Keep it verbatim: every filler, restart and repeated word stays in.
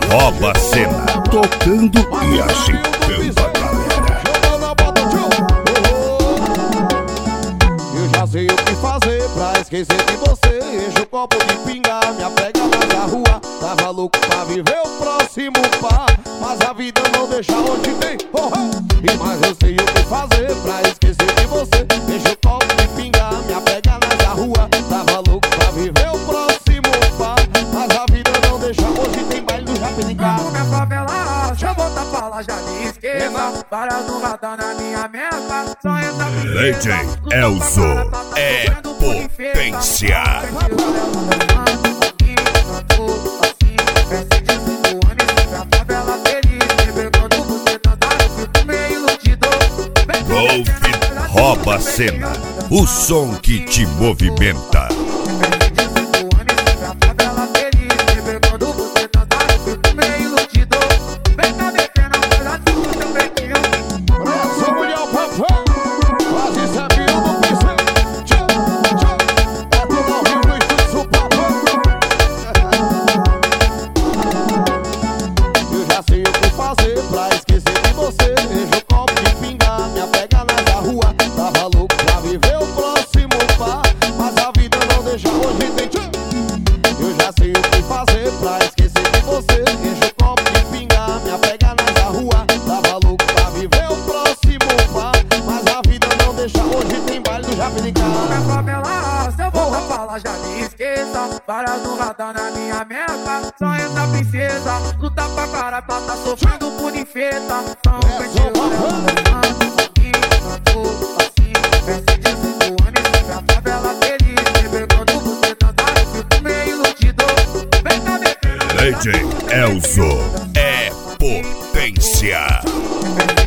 rouba a cena, tocando e agitando a galera. Eu já sei o que fazer pra esquecer de você. Enche o copo de pinga, me apega mais na rua. Tava louco pra viver o próximo par, mas a vida não deixa onde tem. Oh, oh. E mais eu sei o que fazer pra esquecer de você. Enche o copo de pinga, me apega mais na rua. Tava louco pra viver o próximo par, mas a vida não deixa hoje tem baile do Japinicar. Minha favela, deixa eu voltar pra lá, já me esqueça. Para no radar na minha meta. Só entra D J Elzo é potência. Golf rouba a cena, o som que te movimenta. Fazer pra esquecer de você. Enche o copo de pinga, me apega na rua. Tava louco pra viver o próximo par, mas a vida não deixa hoje tem. Eu já sei o que fazer pra esquecer de você. Enche o copo de pinga, me apega na rua. Tava louco pra viver o próximo par, mas a vida não deixa hoje tem baile do Japinicar. Minha favela, se eu voltar pra lá, já me esqueça. Para no radar na minha meta. Só entra princesa, luta pra cara, pra tá sofrendo por infeta. São pedidos, assim, veste de cinco anos, sempre a favela feliz. Me pergunto, você dançar, eu fico meio iludido. Vem cá, bebê. D J Elzo é potência.